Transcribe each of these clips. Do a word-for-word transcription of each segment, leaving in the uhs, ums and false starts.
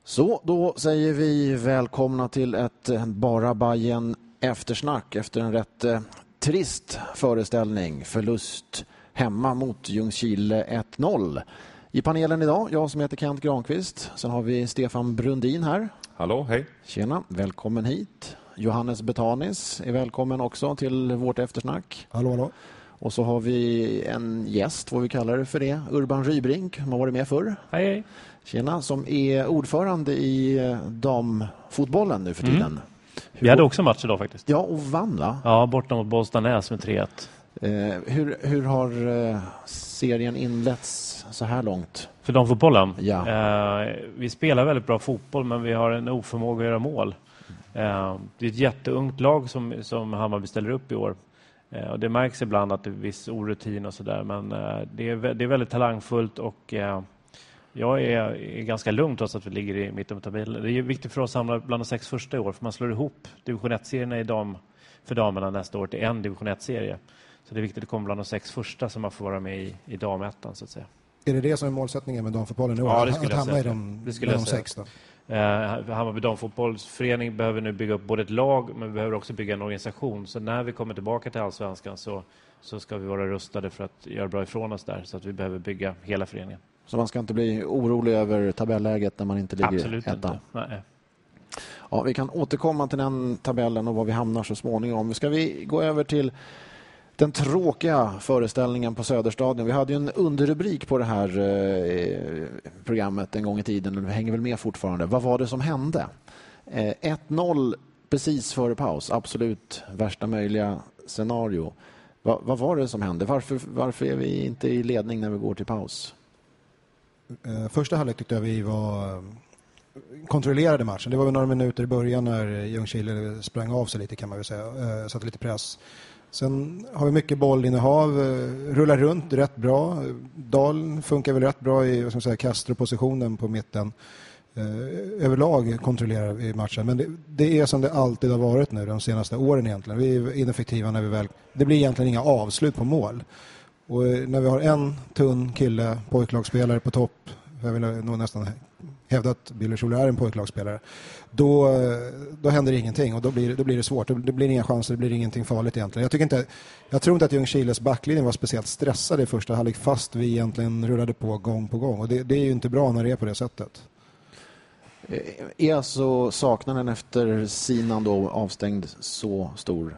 Så, då säger vi välkomna till ett Bara Bajen eftersnack efter en rätt eh, trist föreställning. Förlust hemma mot Ljungskile ett noll. I panelen idag, jag som heter Kent Granqvist. Sen har vi Stefan Brundin här. Hallå, hej. Tjena, välkommen hit. Johannes Betanis är välkommen också till vårt eftersnack. Hallå, hallå. Och så har vi en gäst, vad vi kallar det för det, Urban Rybrink, som har varit med förr. Hej, hej. Tjena, som är ordförande i damfotbollen nu för tiden. Mm. Vi hade också match idag faktiskt. Ja, och vann va? Ja, borta mot Bollstanäs med tre ett. Eh, hur, hur har eh, serien inletts så här långt? För damfotbollen? Ja. Eh, vi spelar väldigt bra fotboll, men vi har en oförmåga att göra mål. Eh, det är ett jätteungt lag som, som Hammarby ställer upp i år. Eh, och det märks ibland att det är viss orutin och sådär, men eh, det, är, det är väldigt talangfullt och eh, jag är, är ganska lugn trots att vi ligger i mitten av tabellen. Det är viktigt för oss att samla bland de sex första i år, för man slår ihop division ett-serierna i dam, för damerna nästa år till en division ett-serie. Så det är viktigt att komma bland de sex första som man får vara med i, i damettan så att säga. Är det det som är målsättningen med damfotbollen nu? Ja, det skulle att jag hamna säga. i de, det skulle jag de säga. sex då? Eh, Hammarby damfotbollsförening behöver nu bygga upp både ett lag, men vi behöver också bygga en organisation. Så när vi kommer tillbaka till Allsvenskan så, så ska vi vara rustade för att göra bra ifrån oss där. Så att vi behöver bygga hela föreningen. Så man ska inte bli orolig över tabelläget när man inte ligger Absolut etta? Inte. Nej. Ja, vi kan återkomma till den tabellen och var vi hamnar så småningom. Ska vi gå över till den tråkiga föreställningen på Söderstadion. Vi hade ju en underrubrik på det här eh, programmet en gång i tiden och det hänger väl med fortfarande. Vad var det som hände? Eh, ett noll precis före paus. Absolut värsta möjliga scenario. Va, vad var det som hände? Varför, varför är vi inte i ledning när vi går till paus? Eh, första halvlek tyckte jag vi var kontrollerade matchen. Det var väl några minuter i början när Ljungskile sprang av sig lite kan man väl säga. Eh, satte lite press. Sen har vi mycket bollinnehav, rullar runt rätt bra. Dahl funkar väl rätt bra i vad ska man säga, Castro-positionen på mitten. Eh, överlag kontrollerar vi matchen. Men det, det är som det alltid har varit nu de senaste åren egentligen. Vi är ineffektiva när vi väl... Det blir egentligen inga avslut på mål. Och när vi har en tunn kille, pojklagsspelare på topp, jag vill nog nästan hävda att Billersol är en pojklagsspelare, då, då händer ingenting och då blir, då blir det svårt. Det blir inga chanser, det blir ingenting farligt egentligen. Jag, tycker inte, jag tror inte att Ljungskiles backlinje var speciellt stressad i första halvlek fast vi egentligen rullade på gång på gång. Och det, det är ju inte bra när det är på det sättet. Är alltså saknaden efter Sinan då avstängd så stor?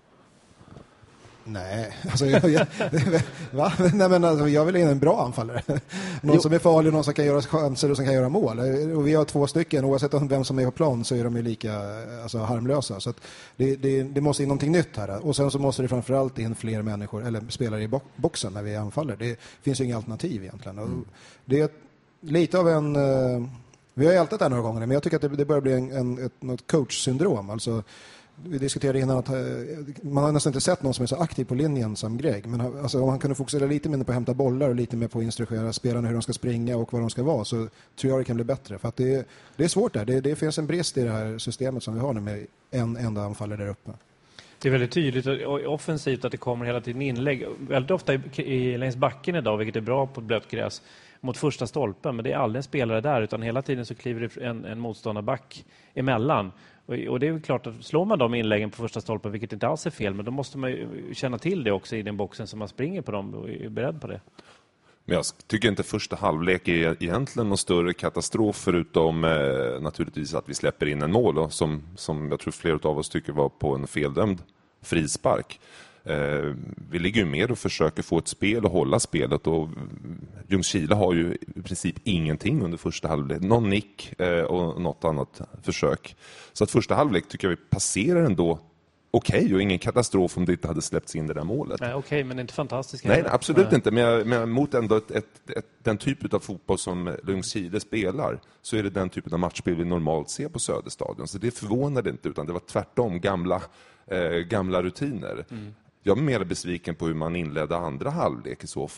Nej, alltså jag, jag, va? Nej, men alltså, jag vill in en bra anfallare. Någon jo. som är farlig, någon som kan göra chanser och som kan göra mål. Och vi har två stycken, oavsett vem som är på plan så är de ju lika alltså, harmlösa. Så att det, det, det måste in någonting nytt här. Och sen så måste det framförallt in fler människor, eller spelare i boxen när vi anfaller. Det finns ju inga alternativ egentligen. Och det är lite av en... Vi har ältat det här några gånger, men jag tycker att det, det börjar bli en, en, ett, något coach-syndrom. Alltså... Vi diskuterade innan att man har nästan inte sett någon som är så aktiv på linjen som Greg. Men alltså, om han kunde fokusera lite mer på att hämta bollar och lite mer på att instruera spelarna hur de ska springa och vad de ska vara, så tror jag det kan bli bättre. För att det, det är svårt där. Det, det finns en brist i det här systemet som vi har nu med en enda anfallare där uppe. Det är väldigt tydligt och offensivt att det kommer hela tiden inlägg. Väldigt ofta i, i, längs backen idag, vilket är bra på blött gräs, mot första stolpen. Men det är aldrig en spelare där, utan hela tiden så kliver det en, en motståndarback emellan. Och det är klart att slår man de inläggen på första stolpen, vilket inte alls är fel, men då måste man ju känna till det också i den boxen som man springer på dem och är beredd på det. Men jag tycker inte första halvlek är egentligen någon större katastrof förutom eh, naturligtvis att vi släpper in en mål och som, som jag tror flera av oss tycker var på en feldömd frispark. Eh, vi ligger ju med och försöker få ett spel och hålla spelet och Ljungskile har ju i princip ingenting under första halvlek. Någon nick eh, och något annat försök. Så att första halvlek tycker jag vi passerar ändå okej okay, och ingen katastrof om det inte hade släppts in det där målet. Nej, okej, okay, men inte fantastiskt. Nej, nej, absolut nej. inte. Men, jag, men mot ändå ett, ett, ett, den typ av fotboll som Ljungskile spelar så är det den typen av matchspel vi normalt ser på Söderstadion. Så det förvånade inte utan det var tvärtom gamla, eh, gamla rutiner. Mm. Jag är mer besviken på hur man inledde andra halvlek i så fall.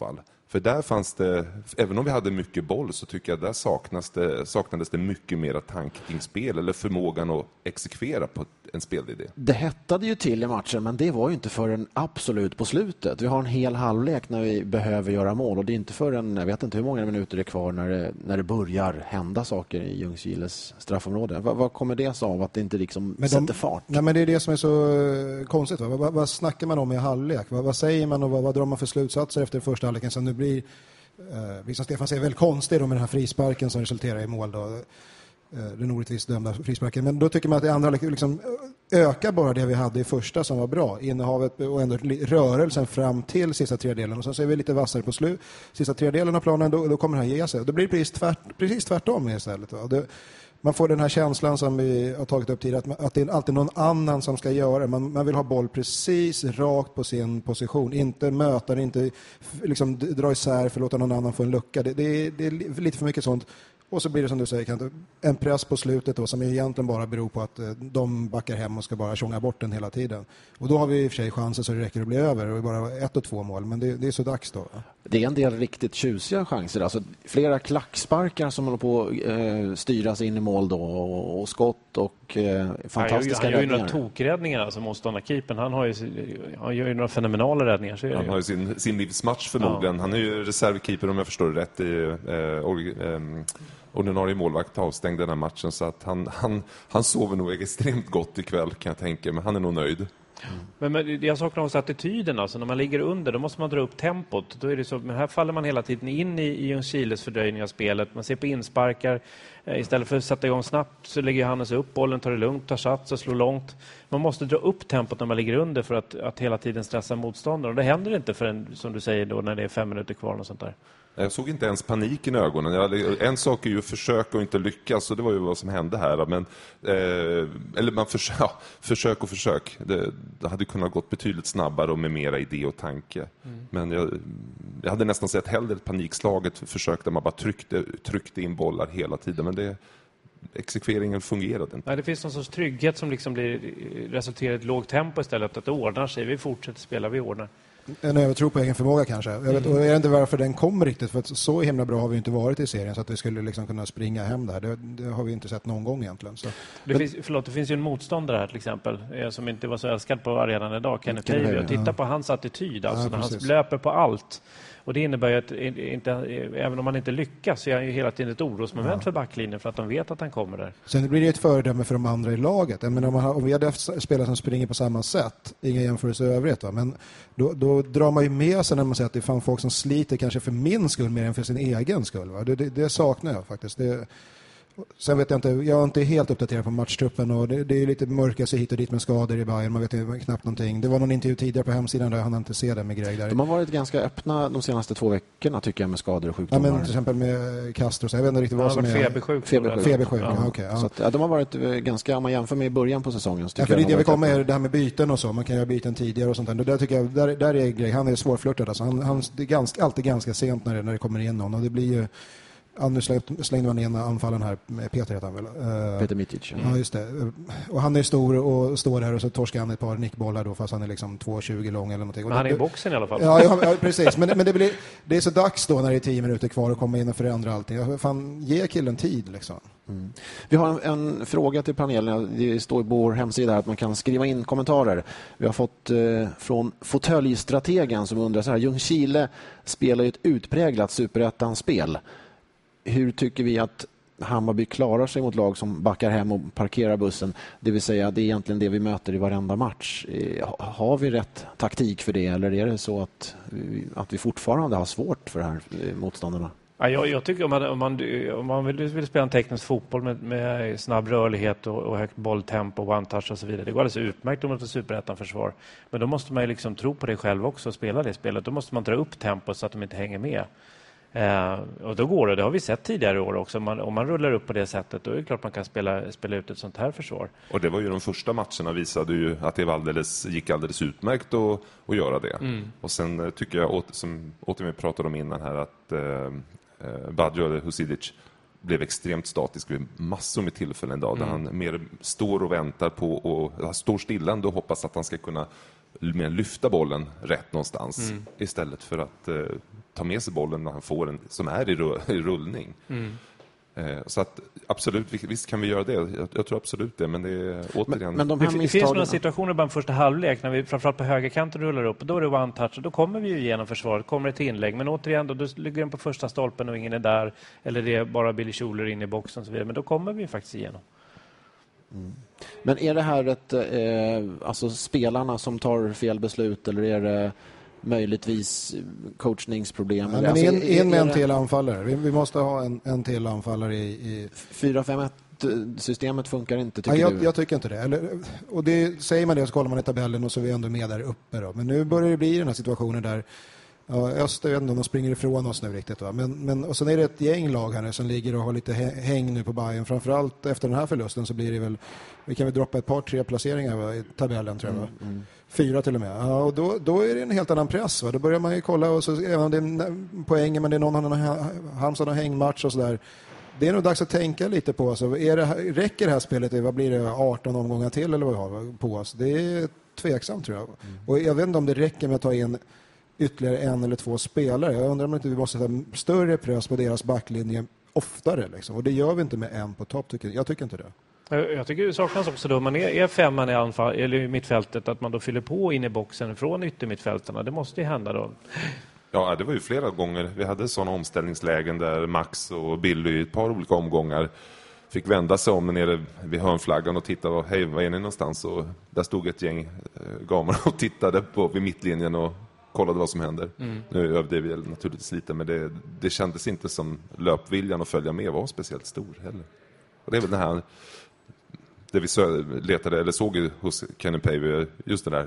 För där fanns det, även om vi hade mycket boll, så tycker jag där saknas det, saknades det mycket mer tanke kring spel eller förmågan att exekvera på en spelidé. Det hettade ju till i matchen, men det var ju inte förrän absolut på slutet. Vi har en hel halvlek när vi behöver göra mål, och det är inte förrän, jag vet inte hur många minuter det är kvar när det, när det börjar hända saker i Ljungskiles straffområde. Vad, vad kommer det sig av att det inte liksom men de, sätter fart? Nej, men det är det som är så konstigt. Va? Vad, vad snackar man om i halvlek? Vad, vad säger man och vad, vad drar man för slutsatser efter första halvleken som nu blir, eh, visst som Stefan säger, väldigt konstigt med den här frisparken som resulterar i mål då. Den orättvist dömda frisparken. Men då tycker man att det andra liksom ökar bara det vi hade i första som var bra. Innehavet och ändå rörelsen fram till sista tredjedelen. Och sen så är vi lite vassare på slut. Sista tredjedelen av planen, då, då kommer det här ge sig. Då blir det precis, tvärt, precis tvärtom istället. Va? Det, man får den här känslan som vi har tagit upp tidigare, att, att det är alltid någon annan som ska göra. Man, man vill ha boll precis rakt på sin position. Inte möta, inte liksom dra isär för att låta någon annan få en lucka. Det, det, det är lite för mycket sånt. Och så blir det som du säger, en press på slutet då, som egentligen bara beror på att de backar hem och ska bara tjonga bort den hela tiden. Och då har vi i och för sig chanser så det räcker att bli över och bara ett och två mål. Men det, det är så dags då. Det är en del riktigt tjusiga chanser. Alltså flera klacksparkar som håller på att eh, styras in i mål då, och, och skott och eh, fantastiska han gör ju, han räddningar. gör ju några tokräddningar, alltså motståndarkeepern. Han, har ju, han gör ju några fenomenala räddningar. Så han det. har ju sin, sin livsmatch förmodligen. Ja. Han är ju reservkeeper om jag förstår det rätt i eh, eh, ordinarie målvakt avstängd den här matchen, så att han, han, han sover nog extremt gott ikväll kan jag tänka, men han är nog nöjd. Mm. Men, men jag saknar också attityden, alltså när man ligger under då måste man dra upp tempot. Då är det så, men här faller man hela tiden in i, i Ljungskiles fördröjning av spelet. Man ser på insparkar, eh, istället för att sätta igång snabbt så lägger Hannes upp bollen, tar det lugnt, tar sats och slår långt. Man måste dra upp tempot när man ligger under för att, att hela tiden stressa motståndaren, och det händer inte förrän, som du säger då, när det är fem minuter kvar och sånt där. Jag såg inte ens paniken i ögonen. Jag, en sak är ju att försöka och inte lyckas, och det var ju vad som hände här. Men, eh, eller man försök, ja, försök och försök. Det, det hade kunnat gått betydligt snabbare och med mera idé och tanke. Mm. Men jag, jag hade nästan sett hellre ett panikslaget försök där man bara tryckte, tryckte in bollar hela tiden. Men det, exekveringen fungerade inte. Nej, det finns någon sorts trygghet som liksom blir, resulterar i ett lågt tempo istället. Att det ordnar sig. Vi fortsätter spela, vi ordnar. En övertro på egen förmåga kanske. Jag vet, och jag vet inte varför den kommer riktigt, för att så himla bra har vi inte varit i serien så att vi skulle liksom kunna springa hem där. Det, det har vi inte sett någon gång egentligen. Så. Det, finns, förlåt, det finns ju en motståndare här till exempel som inte var så älskad på arenan idag, Kenneth Taylor. Titta ja. på hans attityd, alltså, ja, när han löper på allt. Och det innebär ju att inte, även om man inte lyckas så är han ju hela tiden ett orosmoment ja. för backlinjen, för att de vet att han kommer där. Sen blir det ett föredöme för de andra i laget. Jag menar, om, man har, om vi hade haft spelare som springer på samma sätt, inga jämförelser i övrigt, va? Men då, då drar man ju med sig när man säger att det är fan folk som sliter kanske för min skull mer än för sin egen skull. Va? Det, det, det saknar jag faktiskt. Det, sen vet jag inte, jag är inte helt uppdaterad på matchtruppen och det, det är lite mörka sig hit och dit med skador i Bayern, man vet ju knappt någonting. Det var någon intervju tidigare på hemsidan där han inte ser det med Greg där. De har varit ganska öppna de senaste två veckorna tycker jag med skador och sjukdomar. Ja, men till exempel med Castro, så jag vet inte riktigt vad ja, som är febersjuk. Febersjuk, febersjuk ja. Ja, okay, ja. Så att, ja, de har varit ganska, om man jämför med i början på säsongen så ja, för jag det, det vi kommer är det här med byten och så, man kan göra byten tidigare och sånt där. Där tycker jag, där, där är Greg, han är svårflörtad alltså. Han, han det är ganska, alltid ganska sent när det, när det kommer in någon och det blir ju. Ja, nu slängde man in anfallen här med Peter heter han väl? Uh, Peter Mitic. Ja, just det. Och han är stor och står där och så torskar han ett par nickbollar då fast han är liksom två tjugo lång eller någonting. Men han är i boxen i alla fall. Ja, ja, ja precis. Men, men det, blir, det är så dags då när det är tio minuter kvar att komma in och förändra allting. Fan, ge killen tid liksom. Mm. Vi har en, en fråga till panelen. Det står på vår hemsida här att man kan skriva in kommentarer. Vi har fått eh, från Fåtöljstrategen som undrar så här: Ljungskile spelar ju ett utpräglat superettan-spel. Hur tycker vi att Hammarby klarar sig mot lag som backar hem och parkerar bussen? Det vill säga, det är egentligen det vi möter i varenda match. Har vi rätt taktik för det, eller är det så att vi, att vi fortfarande har svårt för det här motståndarna? Ja, jag, jag tycker om man, om man, om man vill, vill spela en teknisk fotboll med, med snabb rörlighet och, och högt bolltempo, one-touch och så vidare. Det går alldeles utmärkt om man får superettan-försvar. Men då måste man ju liksom tro på det själv också och spela det spelet. Då måste man dra upp tempo så att de inte hänger med. Eh, och då går det, det har vi sett tidigare år också. Om man, om man rullar upp på det sättet, då är det klart man kan spela, spela ut ett sånt här försvar. Och det var ju de första matcherna visade ju att det var alldeles, gick alldeles utmärkt att, att göra det. Mm. Och sen tycker jag, som åter pratade om innan här, att eh, Badjo eller Husidic blev extremt statisk vid massor med tillfällen idag, mm. där han mer står och väntar på och han står stillande och hoppas att han ska kunna lyfta bollen rätt någonstans mm. istället för att eh, ta med sig bollen när han får en som är i, rull, i rullning. Mm. Eh, så att absolut, visst kan vi göra det. Jag, jag tror absolut det, men det är återigen... Men, men de här det finns några situationer bara första halvlek när vi framförallt på högerkanten rullar upp och då är det one touch och då kommer vi ju igenom försvaret, kommer ett inlägg, men återigen då, då ligger den på första stolpen och ingen är där, eller det är bara Billy Schuler in i boxen och så vidare, men då kommer vi ju faktiskt igenom. Mm. Men är det här ett eh, alltså spelarna som tar fel beslut, eller är det möjligtvis coachningsproblem? Ja, men alltså, in, in med en det... till anfallare. Vi, vi måste ha en, en till anfallare i... i... fyra fem ett-systemet funkar inte, tycker ja, jag, du? jag tycker inte det. Eller, och det säger man det så kollar man i tabellen och så är vi ändå med där uppe. Då. Men nu börjar det bli den här situationen där ja, Öster, jag vet inte om de springer ifrån oss nu riktigt. Va? Men, men, och sen är det ett gäng lag här nu som ligger och har lite häng nu på Bayern. Framförallt efter den här förlusten så blir det väl, vi kan väl droppa ett par, tre placeringar va, i tabellen tror jag. Va? Mm, mm. Fyra till och med. Ja, och då, då är det en helt annan press. Va? Då börjar man ju kolla, och så, även om det är poäng, men det är någon annan Halmstad och hängmatch och sådär. Det är nog dags att tänka lite på. Alltså, är det, räcker det här spelet, vad blir det, arton omgångar till eller vad vi har på oss? Det är tveksamt tror jag. Mm. Och jag vet inte om det räcker med att ta in ytterligare en eller två spelare. Jag undrar om inte vi måste sätta större press på deras backlinje oftare. Liksom. Och det gör vi inte med en på topp. Tycker, jag tycker inte det. Jag tycker det saknas också då, man är, är femman i anfall, eller i mittfältet, att man då fyller på in i boxen från yttermittfältarna. Det måste ju hända då. Ja, det var ju flera gånger. Vi hade sådana omställningslägen där Max och Billy i ett par olika omgångar fick vända sig om nere vid hörnflaggan och titta, och, hej, var är ni någonstans? Och där stod ett gäng eh, gamar och tittade på vid mittlinjen och kollade vad som händer. Mm. Nu övde vi naturligtvis lite, men det, det kändes inte som löpviljan att följa med var speciellt stor heller. Och det är väl det här det vi letade eller såg hos Kenny Pavey, just det där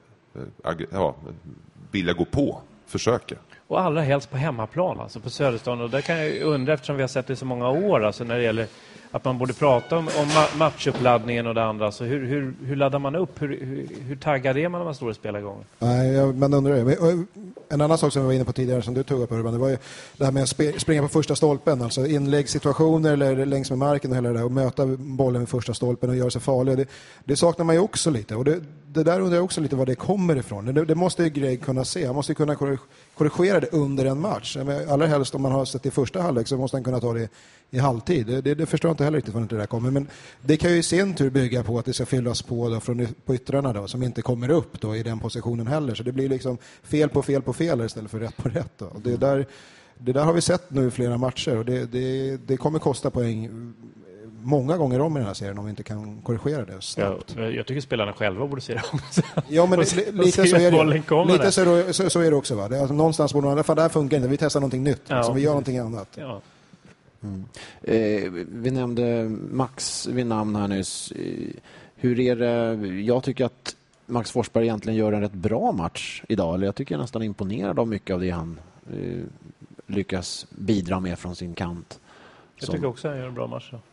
ja, vilja gå på, försöka. Och allra helst på hemmaplan, alltså på Söderstaden. Och där kan jag undra, eftersom vi har sett det i så många år, alltså när det gäller att man borde prata om, om matchuppladdningen och det andra. Så hur, hur, hur laddar man upp? Hur, hur, hur taggad är man när man står och spelar igång? Nej, jag, men undrar det. En annan sak som vi var inne på tidigare som du tog upp, Urban, det var ju det här med att springa på första stolpen. Alltså inläggssituationer eller längs med marken och hela det där, och möta bollen vid första stolpen och göra sig farlig. Det, det saknar man ju också lite. Och det, det där undrar jag också lite var det kommer ifrån. Det, det måste ju Greg kunna se. Han måste ju kunna korrigera det under en match. Allra helst om man har sett i första halvlek så måste han kunna ta det i halvtid. Det, det, det förstår jag inte heller riktigt var det där kommer. Men det kan ju i sin tur bygga på att det ska fyllas på då från på yttrarna då, som inte kommer upp då i den positionen heller. Så det blir liksom fel på fel på fel istället för rätt på rätt. Då. Och det, där, det där har vi sett nu i flera matcher och det, det, det kommer kosta poäng många gånger om i den här serien om vi inte kan korrigera det snabbt. Ja, jag tycker spelarna själva borde se det om. Ja, men det, lite, så är det, lite så, så, så är det också. Va? Det, alltså, någonstans borde man, det här funkar inte, vi testar någonting nytt. Ja, alltså, vi gör någonting annat. Ja. Mm. Eh, vi nämnde Max vid namn här nyss. Hur är det? Jag tycker att Max Forsberg egentligen gör en rätt bra match idag. Eller jag tycker jag nästan imponerad av mycket av det han eh, lyckas bidra med från sin kant. Jag tycker också att han gör en bra match. Då.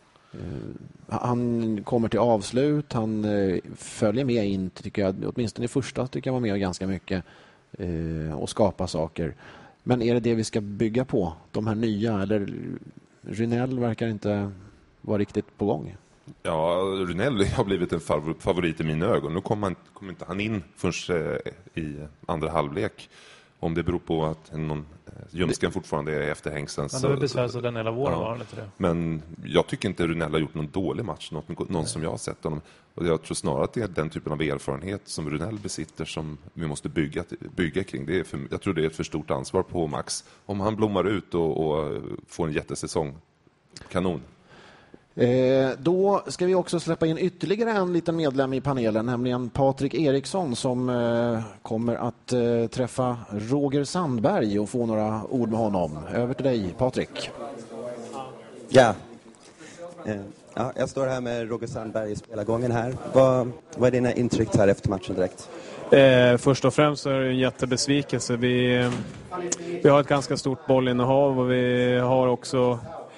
Han kommer till avslut, han eh, följer med in, tycker jag, åtminstone i första tycker jag var med ganska mycket eh, och skapa saker. Men är det det vi ska bygga på? De här nya, eller Rynell verkar inte vara riktigt på gång. Ja, Rynell har blivit en favorit i mina ögon. Nu kommer han, kom inte han in förrän i andra halvlek. Om det beror på att någon ljumsken fortfarande är efter hängseln. Han har väl besvärats av den hela våren, ja. Var inte det? Men jag tycker inte Rynell har gjort någon dålig match, något, någon som jag har sett honom. Och jag tror snarare att det är den typen av erfarenhet som Rynell besitter som vi måste bygga, bygga kring. Det är för, jag tror det är ett för stort ansvar på Max. Om han blommar ut och, och får en jättesäsong, kanon. Eh, då ska vi också släppa in ytterligare en liten medlem i panelen, nämligen Patrik Eriksson som eh, kommer att eh, träffa Roger Sandberg och få några ord med honom. Över till dig, Patrik. Ja. Eh, ja, jag står här med Roger Sandberg i spelargången här. Vad, vad är dina intryck här efter matchen direkt? Eh, först och främst så är det en jättebesvikelse. Vi, vi har ett ganska stort bollinnehav och vi har också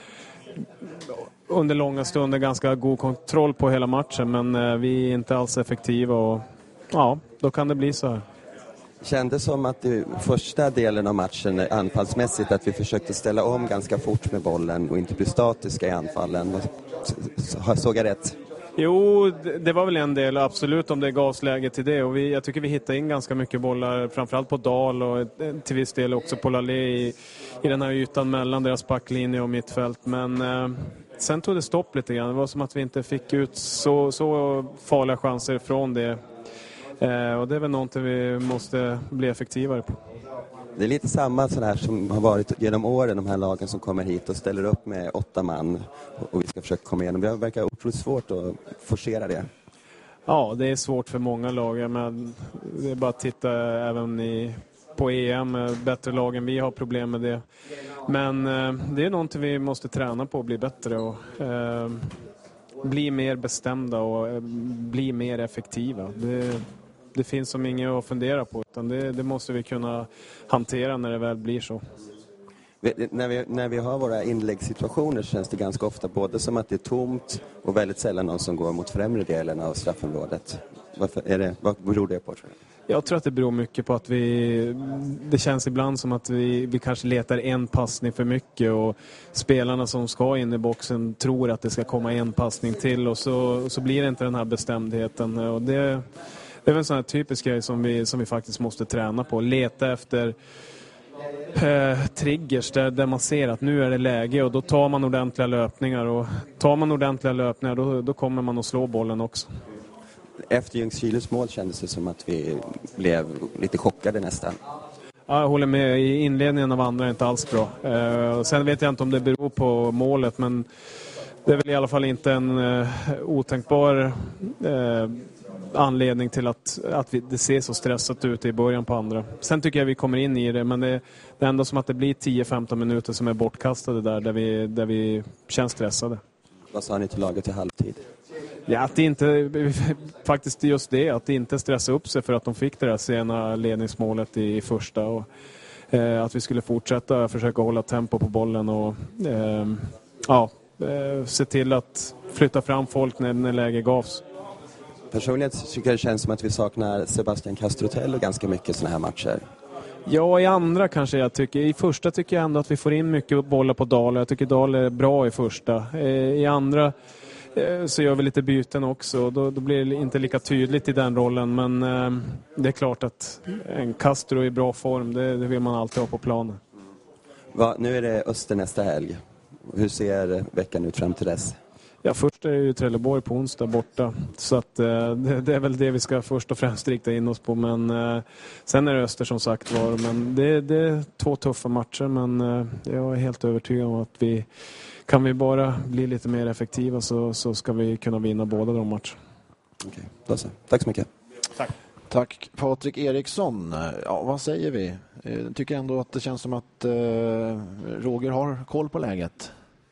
under långa stunder ganska god kontroll på hela matchen, men eh, vi är inte alls effektiva och ja, då kan det bli så här. Kändes som att i första delen av matchen anfallsmässigt att vi försökte ställa om ganska fort med bollen och inte bli statiska i anfallen. Såg jag rätt? Jo, det var väl en del, absolut, om det gavs läge till det. Och vi, jag tycker vi hittade in ganska mycket bollar, framförallt på Dahl och till viss del också på Lalé i, i den här ytan mellan deras backlinje och mittfält. Men eh, sen tog det stopp lite grann. Det var som att vi inte fick ut så, så farliga chanser från det. Eh, och det är väl någonting vi måste bli effektivare på. Det är lite samma sån här som har varit genom åren, de här lagen som kommer hit och ställer upp med åtta man och vi ska försöka komma igenom. Det verkar otroligt svårt att forcera det. Ja, det är svårt för många lag, men det är bara att titta även i, på E M, bättre lag än vi har problem med det. Men eh, det är någonting vi måste träna på och bli bättre och eh, bli mer bestämda och eh, bli mer effektiva. Det Det finns som inget att fundera på, utan det, det måste vi kunna hantera när det väl blir så. När vi, när vi har våra inläggssituationer känns det ganska ofta både som att det är tomt och väldigt sällan någon som går mot främre delen av straffområdet. Varför är det, vad beror det på, tror du? Jag tror att det beror mycket på att vi, det känns ibland som att vi, vi kanske letar en passning för mycket och spelarna som ska in i boxen tror att det ska komma en passning till och så, så blir det inte den här bestämdheten. Och det Det är väl en sån här typisk grej som vi, som vi faktiskt måste träna på. Leta efter eh, triggers där, där man ser att nu är det läge och då tar man ordentliga löpningar. Och tar man ordentliga löpningar då, då kommer man att slå bollen också. Efter Ljungskiles mål kändes det som att vi blev lite chockade nästan. Ja, jag håller med. I inledningen av andra är inte alls bra. Eh, sen vet jag inte om det beror på målet, men det är väl i alla fall inte en eh, otänkbar eh, anledning till att, att vi, det ser så stressat ut i början på andra. Sen tycker jag vi kommer in i det, men det, det är ändå som att det blir tio femton minuter som är bortkastade där, där vi, där vi känns stressade. Vad sa ni till laget i halvtid? Ja, att det inte, faktiskt just det, att det inte stressa upp sig för att de fick det där sena ledningsmålet i, i första och eh, att vi skulle fortsätta försöka hålla tempo på bollen och eh, ja, eh, se till att flytta fram folk när, när läge gavs. Personligen tycker jag det känns som att vi saknar Sebastian Castrotello ganska mycket i såna här matcher. Ja, i andra kanske jag tycker. I första tycker jag ändå att vi får in mycket bollar på Dahl. Jag tycker Dahl är bra i första. I andra så gör vi lite byten också. Då, då blir det inte lika tydligt i den rollen. Men det är klart att en Castro i bra form, det, det vill man alltid ha på planen. Va, nu är det Öster nästa helg. Hur ser veckan ut fram till dess? Ja, först är det ju Trelleborg på onsdag borta. Så att, eh, det, det är väl det vi ska först och främst rikta in oss på. Men eh, sen är det Öster som sagt var. Men det, det är två tuffa matcher. Men eh, jag är helt övertygad om att vi kan vi bara bli lite mer effektiva så, så ska vi kunna vinna båda de matcherna. Okej, då så. Tack så mycket. Tack. Tack Patrik Eriksson. Ja, vad säger vi? Jag tycker ändå att det känns som att eh, Roger har koll på läget.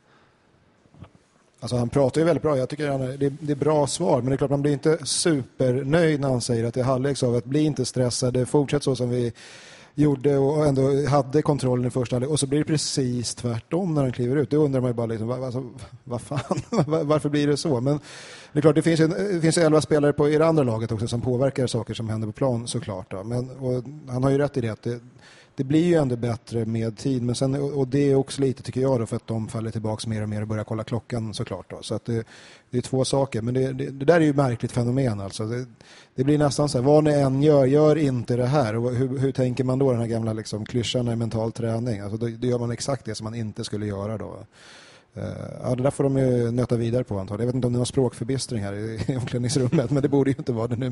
Alltså han pratar ju väldigt bra. Jag tycker han är, det, det är bra svar. Men det är klart man blir inte supernöjd när han säger att det är halvleks av att bli inte stressade. Fortsätt så som vi gjorde och ändå hade kontrollen i första halvlek. Och så blir det precis tvärtom när han kliver ut. Det undrar man ju bara liksom, vad, alltså, vad fan, varför blir det så? Men det är klart, det finns ju det finns elva spelare på i det andra laget också som påverkar saker som händer på plan såklart. Då. Men, och han har ju rätt i det att det Det blir ju ändå bättre med tid, men sen, och det är också lite tycker jag då, för att de faller tillbaka mer och mer och börjar kolla klockan såklart då. Så att det, det är två saker, men det, det, det där är ju märkligt fenomen alltså. Det, det blir nästan så här, vad ni än gör, gör inte det här. Och hur, hur tänker man då den här gamla liksom, klyschan i mental träning? Alltså då, då gör man exakt det som man inte skulle göra då. Uh, ja, det där får de ju nöta vidare på antagligen. Jag vet inte om det är någon språkförbistring här i, i omklädningsrummet, men det borde ju inte vara det nu.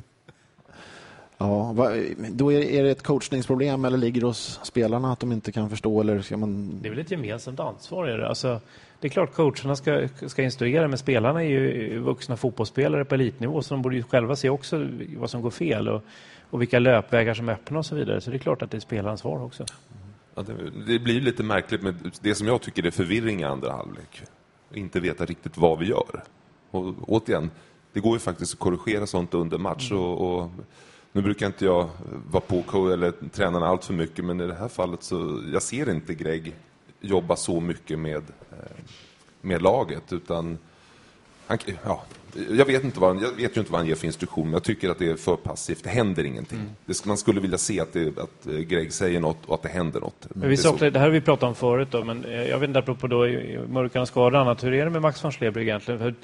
Ja, då är det ett coachningsproblem eller ligger det hos spelarna att de inte kan förstå? Eller ska man... Det är väl ett gemensamt ansvar. Är det? Alltså, det är klart coacherna ska, ska instruera, men spelarna är ju vuxna fotbollsspelare på elitnivå, så de borde ju själva se också vad som går fel och, och vilka löpvägar som öppnar och så vidare. Så det är klart att det är spelansvar också. Ja, det, det blir lite märkligt med det som jag tycker är förvirring i andra halvlek. Inte veta riktigt vad vi gör. Och återigen, det går ju faktiskt att korrigera sånt under match och, och nu brukar inte jag vara på eller tränarna allt för mycket, men i det här fallet så jag ser inte Greg jobba så mycket med, med laget, utan han, ja, jag vet inte vad han, jag vet ju inte vad han ger för instruktion, men jag tycker att det är för passivt. Det händer ingenting. Mm. Det, man skulle vilja se att, det, att Greg säger något och att det händer något. Men vi saknar, det här har vi pratat om förut då, men jag vet inte apropå då i Mörkarnas skada annat, hur är det med Max von Schleberg egentligen? För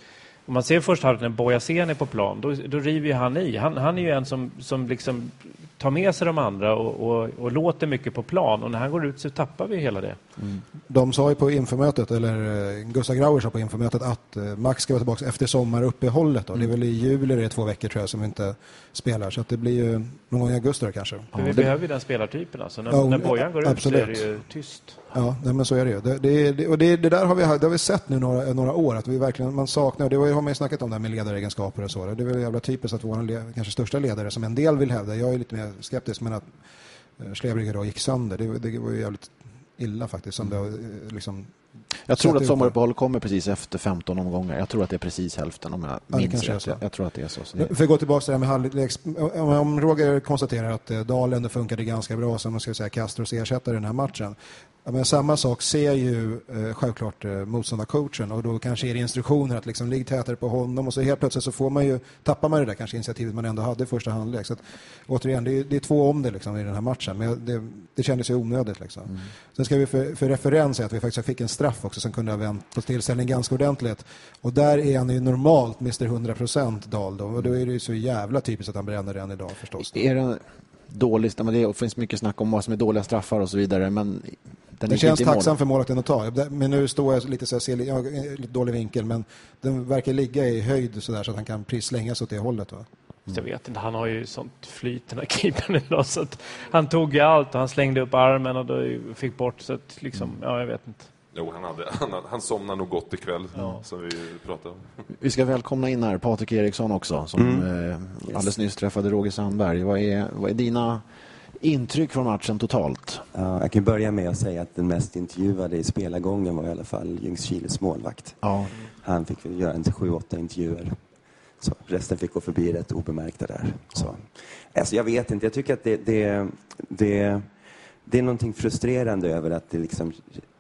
Om man ser först halvlek när Bojasen är på plan, då, då river ju han i. Han, han är ju en som, som liksom tar med sig de andra och, och, och låter mycket på plan. Och när han går ut så tappar vi hela det. Mm. De sa ju på införmötet, eller Gustav Grauer sa på införmötet, att Max ska vara tillbaka efter sommaruppehållet. Då. Mm. Det är väl i juli, det är två veckor tror jag, som inte spelar. Så att det blir ju någon gång i augusti då, kanske. För vi det... behöver ju den spelartypen. Alltså. När, ja, när Bojan går absolut. ut så är det ju tyst. Ja, nej, men så är det ju. Det, det, det, och det, det där har vi, det har vi sett nu några, några år, att vi verkligen, man saknar, det har man ju snackat om det här med ledaregenskaper och så. Det är väl jävla typiskt att vår kanske största ledare, som en del vill hävda, jag är lite mer skeptisk, men att Slebrygge då gick sönder, det, det var ju jävligt illa faktiskt. Som det, liksom, jag tror att sommaruppehåll kommer precis efter femton omgångar. Jag tror att det är precis hälften om jag ja, minns rätt. Jag, jag tror att det är så. så det... För att gå tillbaka till det här med halvleks, om Roger konstaterar att Dalen funkade ganska bra som man ska säga Castros ersättare i den här matchen. Men samma sak ser ju eh, självklart eh, motståndarcoachen, och då kanske är det instruktioner att liksom ligga tätare på honom, och så helt plötsligt så får man ju, tappar man det där kanske initiativet man ändå hade i första halvlek. Så att, återigen, det är, det är två om det liksom i den här matchen, men det, det kändes ju onödigt liksom. Mm. Sen ska vi för, för referens säga att vi faktiskt fick en straff också som kunde ha vänt på tillställning ganska ordentligt, och där är han ju normalt mister hundra procent Dahl då, och då är det ju så jävla typiskt att han bränner den idag förstås. Är det dåligt, men det finns mycket snack om vad som är dåliga straffar och så vidare, men den det känns tacksam för målvakten att ta. Men nu står jag lite så här, ser jag lite dålig vinkel, men den verkar ligga i höjd så där så att han kan precis slänga sig åt det hållet, va? Mm. Jag vet inte, han har ju sånt flyt den här keepern idag, så att han tog ju allt och han slängde upp armen och då fick bort, så att liksom, ja, jag vet inte. Jo, han, hade, han, han somnar nog gott ikväll, ja. Som vi pratade om. Vi ska välkomna in här Patrik Eriksson också, som mm. eh, alldeles nyss träffade Roger Sandberg. Vad är, vad är dina intryck från matchen totalt? Ja, jag kan börja med att säga att den mest intervjuade i spelargången var i alla fall Ljungskiles målvakt. Ja. Han fick göra en sju åtta intervjuer. Så resten fick gå förbi rätt obemärkta där. Så. Alltså, jag vet inte, jag tycker att det, det, det, det är någonting frustrerande över att det liksom...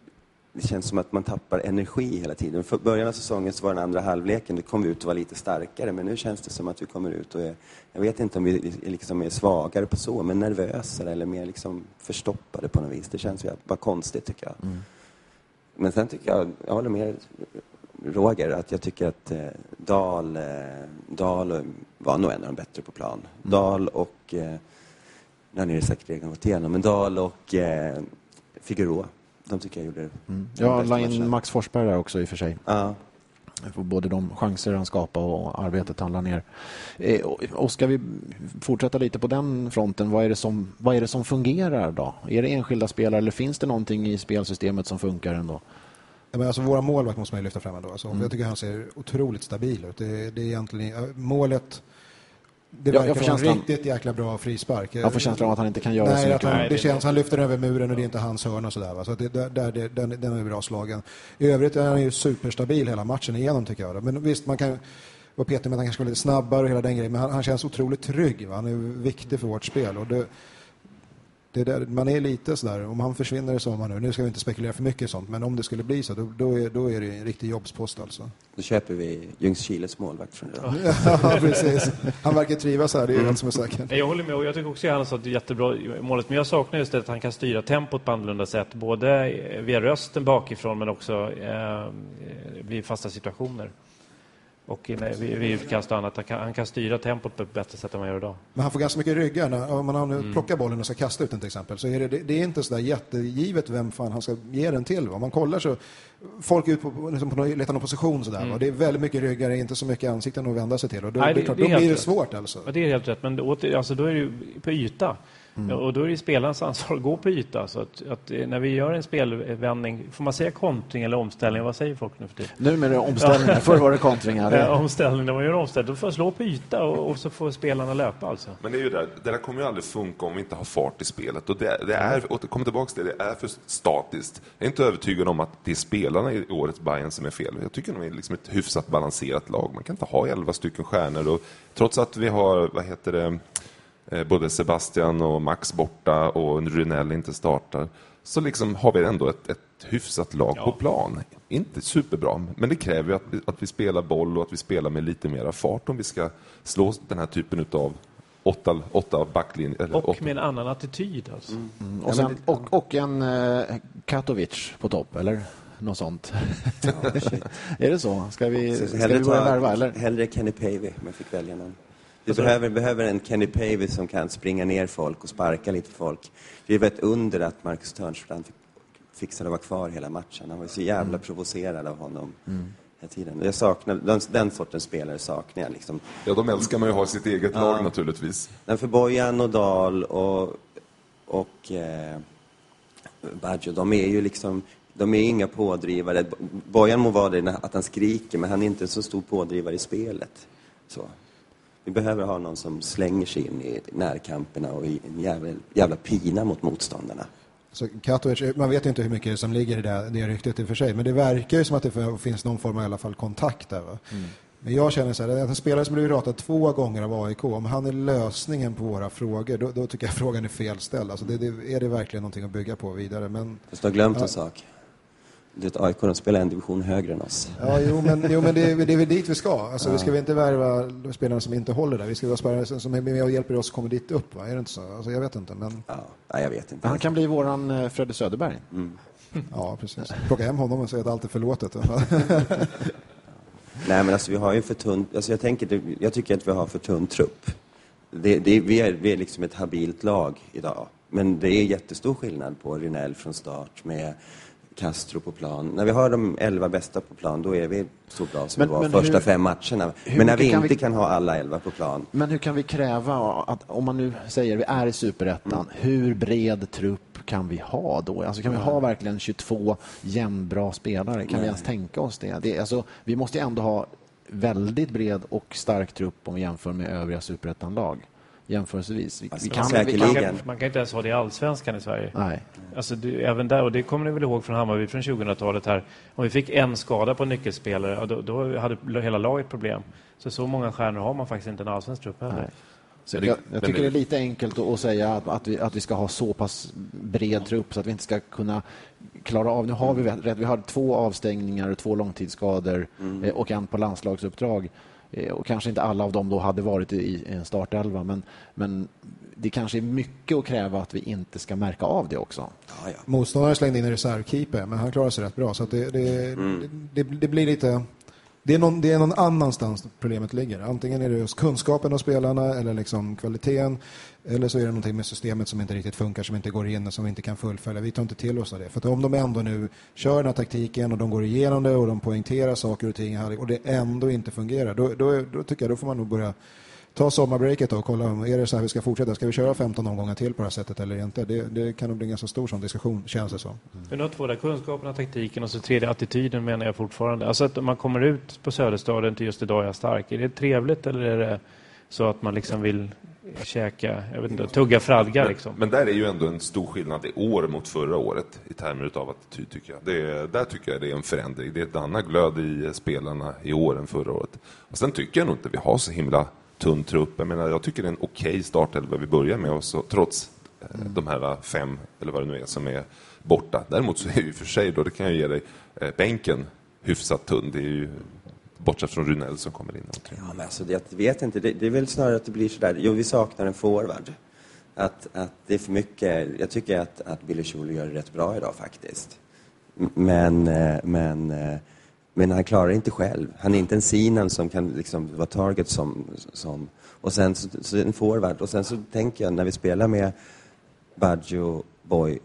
Det känns som att man tappar energi hela tiden. För början av säsongen så var den andra halvleken, det kom vi ut och var lite starkare. Men nu känns det som att vi kommer ut och är, jag vet inte om vi liksom är svagare på så, men nervösare eller mer liksom förstoppade på något vis. Det känns ju bara konstigt, tycker jag. Mm. Men sen tycker jag, jag håller med Roger, att jag tycker att eh, Dahl, eh, Dahl var nog en av de bättre på plan. Mm. Dahl och, eh, den är det säkert redan gått igenom, men Dahl och eh, Figueroa. De tycker jag gjorde det. Mm. Jag la in Max Forsberg där också i och för sig. Ja. För både de chanser han skapar och arbetet han la ner. Eh, och, och ska vi fortsätta lite på den fronten, vad är det som, vad är det som fungerar då? Är det enskilda spelare eller finns det någonting i spelsystemet som funkar ändå? Ja, men alltså, våra målvakt måste man ju lyfta fram ändå. Alltså, mm. Jag tycker han ser otroligt stabil ut. Det, det är egentligen målet... Det verkar ja, vara en riktigt jäkla bra frispark. Jag får känslan av att han inte kan göra Nej, så mycket. Han, det känns, han lyfter över muren och det är inte hans hörn och sådär. Va? Så det, där, där, den, den är bra slagen. I övrigt är han ju superstabil hela matchen igenom, tycker jag. Men visst, man kan vara petig med att han kanske går lite snabbare och hela den grejen. Men han, han känns otroligt trygg. Va? Han är viktig för vårt spel. Och det, det där, man är lite sådär, om han försvinner i sommar nu, nu ska vi inte spekulera för mycket i sånt, men om det skulle bli så, då, då, är, då är det en riktig jobbspost alltså. Då köper vi Ljungskiles målvakt från det. Ja, precis. Han verkar trivas här, det är mm. allt som är säkert. Jag håller med, och jag tycker också att han har satt jättebra målet, men jag saknar just det att han kan styra tempot på annorlunda sätt, både via rösten bakifrån men också eh, bli fasta situationer. Och vid utkast och annat, han kan, han kan styra tempot på ett bättre sätt än man gör idag. Men han får ganska mycket ryggar när om man mm. plockar bollen och ska kasta ut den till exempel. Så är det, det är inte så där jättegivet vem fan han ska ge den till. Om man kollar så folk ut på, liksom på letar någon position sådär. Mm. Och det är väldigt mycket ryggar, inte så mycket ansikten att vända sig till. Och då, Nej, det, det, klart, det då blir det rätt. svårt alltså. Ja, det är helt rätt, men åter, alltså, då är det ju på yta. Mm. Och då är det spelarens ansvar att gå på yta. Så att, att när vi gör en spelvändning, får man säga kontring eller omställning? Vad säger folk nu för det? Nu med det omställning, förr var det kontringar. Ja, omställning, när man gör omställning, då får man slå på yta och, och så får spelarna löpa alltså. Men det är ju där, det där kommer ju aldrig funka om vi inte har fart i spelet. Och det, det är, och kommer tillbaka till det, det är för statiskt. Jag är inte övertygad om att det är spelarna i årets Bayern som är fel. Jag tycker de är liksom ett hyfsat balanserat lag. Man kan inte ha elva stycken stjärnor. Och trots att vi har, vad heter det... både Sebastian och Max borta och Rynell inte startar, så liksom har vi ändå ett, ett hyfsat lag ja. på plan. Inte superbra, men det kräver ju att vi, att vi spelar boll och att vi spelar med lite mer fart om vi ska slå den här typen av åtta, åtta backlinjer. Och åtta. med en annan attityd alltså. Mm. Mm. Och, sen, och, och en eh, Katovic på topp, eller? något sånt. Är det så? Ska vi, Så ska vi börja värva, eller? Hellre Kenny Pavey, om jag fick välja någon. Vi behöver, behöver en Kenny Pavey som kan springa ner folk och sparka lite folk. Det är ett under att Marcus Törnstrand fixade att vara kvar hela matchen. Han var så jävla mm. provocerad av honom mm. hela tiden. Jag saknar, den, den sortens spelare saknar jag. Liksom. Ja, de älskar man ju ha sitt eget ja. lag naturligtvis. Men för Bojan och Dahl och, och eh, Baggio, de är ju liksom... De är inga pådrivare. Bojan må vara det att han skriker, men han är inte en så stor pådrivare i spelet. Så. Vi behöver ha någon som slänger sig in i närkamperna och i en jävla, jävla pina mot motståndarna. Så Katovic, man vet inte hur mycket det som ligger i det, det ryktet i och för sig, men det verkar ju som att det finns någon form av i alla fall kontakt där. Va? Mm. Men jag känner så här, att en spelare som blir ratad två gånger av A I K, om han är lösningen på våra frågor, då, då tycker jag frågan är felställd. Alltså det, det, är det verkligen någonting att bygga på vidare? Men, Fast du har glömt ja. en sak. Det är A I K, de spelar en division högre än oss. Ja, jo, men, jo, men det, det är väl dit vi ska. Alltså, ja. Vi ska väl inte värva spelare som inte håller där. Vi ska vara spelare som är med och hjälper oss att komma dit upp. Va? Är det inte så? Alltså, jag vet inte. Men... Ja, nej, jag vet inte. Han kan bli våran Fredde Söderberg. Mm. Ja, precis. Plocka hem honom och säga att allt är förlåtet. Nej, men alltså vi har ju för tunn... Alltså, jag, tänker, jag tycker att vi har för tunn trupp. Det, det, vi, är, vi är liksom ett habilt lag idag. Men det är jättestor skillnad på Rynell från start med... Castro på plan. När vi har de elva bästa på plan, då är vi så bra som men, vi var men första hur, fem matcherna. Men när vi inte kan, vi, kan ha alla elva på plan. Men hur kan vi kräva att, om man nu säger vi är i Superettan, mm. hur bred trupp kan vi ha då? Alltså kan vi ha verkligen tjugotvå jämnbra spelare? Kan Nej. vi ens tänka oss det? det alltså, vi måste ju ändå ha väldigt bred och stark trupp om vi jämför med övriga Superettan-lag. Jämförelsevis. Vi, alltså, vi kan, vi man, kan, man kan inte ens ha det i allsvenskan i Sverige. Nej. Alltså, det, även där, och det kommer ni väl ihåg från Hammarby från tjugohundratalet här. Om vi fick en skada på nyckelspelare, då, då hade hela laget problem. Så så många stjärnor har man faktiskt inte en allsvensk trupp heller. Nej. Så jag, jag tycker det är lite enkelt att säga att, att, vi, att vi ska ha så pass bred trupp så att vi inte ska kunna klara av. Nu har vi rätt, vi har två avstängningar, två långtidsskador mm. och en på landslagsuppdrag. Och kanske inte alla av dem då hade varit i en startelva, men, men det kanske är mycket att kräva att vi inte ska märka av det också. Ja, ja. Motståndaren slängde in en reservkeeper, men han klarar sig rätt bra. Så att det, det, mm. det, det blir lite... Det är, någon, det är någon annanstans problemet ligger. Antingen är det just kunskapen av spelarna eller liksom kvaliteten, eller så är det någonting med systemet som inte riktigt funkar, som inte går in och som vi inte kan fullfölja. Vi tar inte till oss av det. För att om de ändå nu kör den här taktiken och de går igenom det och de poängterar saker och ting här och det ändå inte fungerar, då, då, då tycker jag då får man nog börja ta sommarbreaket och kolla om är det så här vi ska fortsätta. Ska vi köra femton omgångar till på det här sättet eller inte? Det, det kan nog bli en ganska stor sån diskussion, känns det så. Men något var det kunskapen, taktiken och så tredje attityden menar jag fortfarande. Alltså att man kommer ut på Söderstaden till just idag är jag stark. Är det trevligt eller är det så att man liksom vill käka, jag vet inte, tugga fradga liksom? Men, men där är ju ändå en stor skillnad i år mot förra året i termer av attityd tycker jag. Det, där tycker jag det är en förändring. Det är ett annat glöd i spelarna i år än förra året. Och sen tycker jag nog inte vi har så himla tunn trupp. Jag menar, jag tycker det är en okej startelva vi börjar med också, trots mm. de här fem, eller vad det nu är, som är borta. Däremot så är ju för sig då, det kan jag ge dig, eh, bänken hyfsat tunn. Det är ju bortsett från Rynell som kommer in. Ja, men alltså, jag vet inte, det, det är väl snarare att det blir sådär, jo vi saknar en forward. Att, att det är för mycket, jag tycker att, att Billy Schul gör det rätt bra idag faktiskt. Men, men Men han klarar inte själv. Han är inte en Sinan som kan liksom vara target som, som och sen så, så en forward. Och sen så tänker jag när vi spelar med Baggio, Boy,